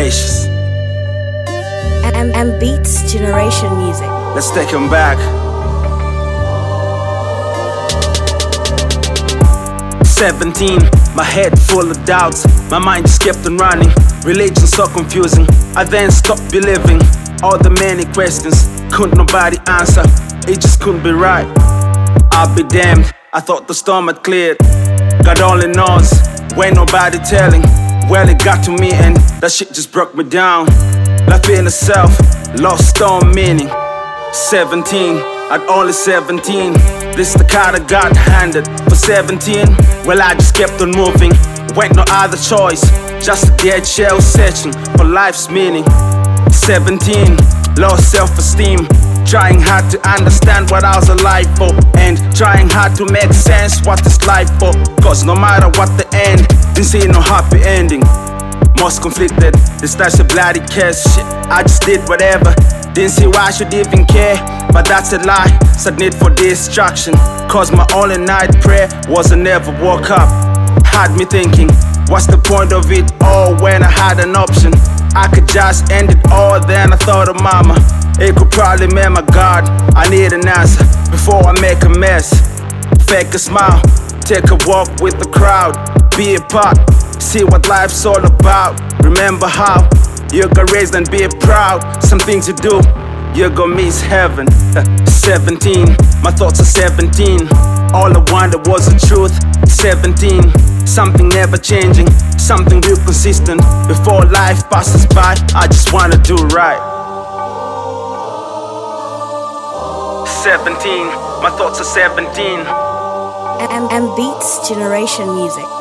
Ignatius. M Beats Generation Music. Let's take him back. 17, my head full of doubts. My mind just kept on running. Religion so confusing. I then stopped believing. All the many questions couldn't nobody answer. It just couldn't be right. I'll be damned. I thought the storm had cleared. God only knows when nobody telling. Well, it got to me and that shit just broke me down. Life in itself lost all meaning. 17, at only 17. This the card I got handed. For 17, well, I just kept on moving. Went no other choice, just a dead shell searching for life's meaning. 17, lost self-esteem. Trying hard to understand what I was alive for, and trying hard to make sense what this life for. Cause no matter what the end, didn't see no happy ending. Most conflicted, this life's a bloody curse. Shit, I just did whatever. Didn't see why I should even care, but that's a lie. Sad need for distraction. Cause my only night prayer was I never woke up. Had me thinking, what's the point of it all when I had an option? I could just end it all, then I thought of mama. It could probably mean my God, I need an answer before I make a mess. Fake a smile, take a walk with the crowd. Be a part, see what life's all about. Remember how you got raised and be proud. Some things you do, you gon' miss heaven. 17, my thoughts are 17. All I wanted was the truth. 17, something never changing, something real consistent. Before life passes by, I just wanna do right. 17, my thoughts are 17. M Beats Generation Music.